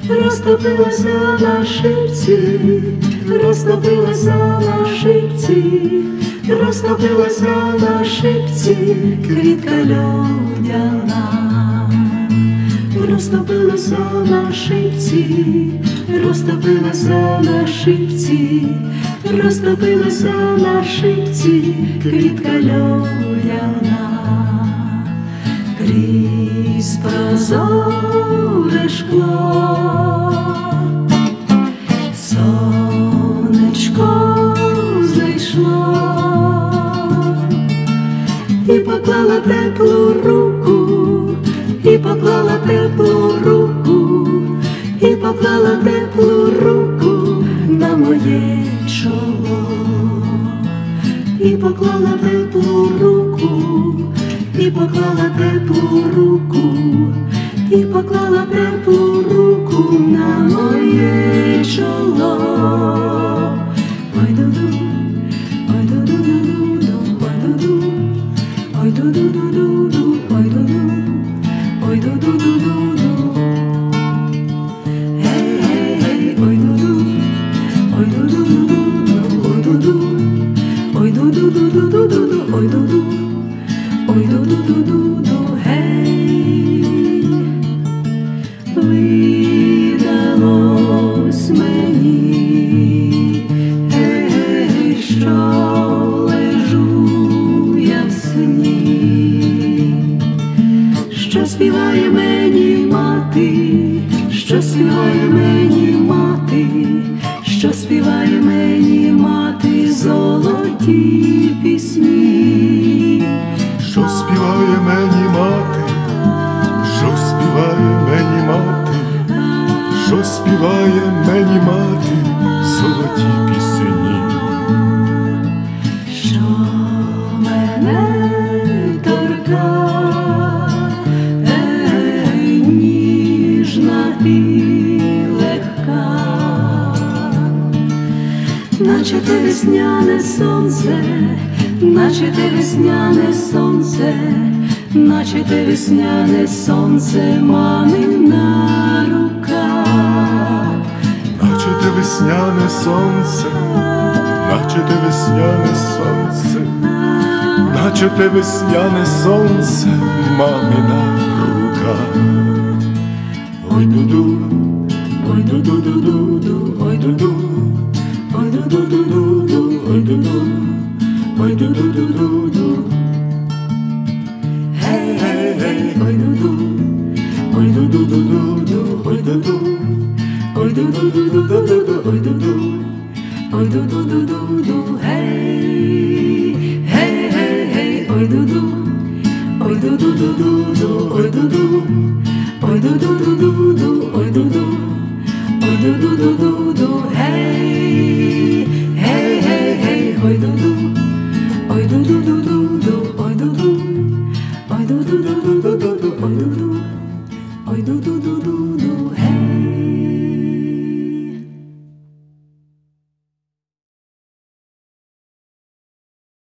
розтопилася на шипці, розтопилася на шипці, розтопилася на шипці квітка льодяна. Розтопилася на шипці, розтопилася на шипці, розтопилася на шипці квітка льодяна. Крізь прозоре шкло сонечко зайшло і поклала теплу руку, і поклала теплу руку, і поклала теплу руку на моє чоло, і поклала теплу руку, і поклала теплу руку, і поклала теплу руку на моє чоло. Ой ду-ду, ой ду-ду-ду-ду, ой ду-ду, ой ду-ду-ду-ду, ой ду-ду, ой ду-ду-ду-ду. Гей, гей, гей, ой ду-ду, ой ду-ду-ду-ду, ой ду-ду, ой ду-ду-ду-ду-ду, ой ду-ду. Ой, ду-ду-ду-ду-ду, гей, видалось мені, гей, що лежу я в сні, що співає мені мати, що співає мені мати, що співає мені мати золоті пісні. Що співає мені мати, що співає мені мати, що співає мені мати золоті пісні. Що мене торка, ніжна і легка, наче те весняне сонце, наче те весняне сонце, наче те весняне сонце мамина рука. Наче те весняне сонце, наче те весняне сонце, наче те весняне сонце мамина рука. Ой ду-ду, Ой ду-ду-ду-ду-ду, ой ду-ду, ой ду-ду-ду-ду-ду, ой ду-ду, ой ду-ду-ду-ду-ду. Гей, гей, гей, ой ду-ду, ой ду-ду-ду-ду-ду, ой ду-ду, ой ду-ду-ду-ду-ду-ду, ой ду-ду, ой ду-ду-ду-ду-ду, гей, гей, гей, гей, ой ду-ду, ой ду-ду-ду-ду-ду, ой ду-ду, ой ду-ду-ду-ду-ду, ой ду-ду, ой ду-ду-ду-ду-ду, гей, гей, гей, гей, ой ду-ду, ой ду-ду-ду-ду-ду, ой ду-ду, ой ду-ду-ду-ду-ду, ой ду-ду, ой ду-ду-ду-ду, гей.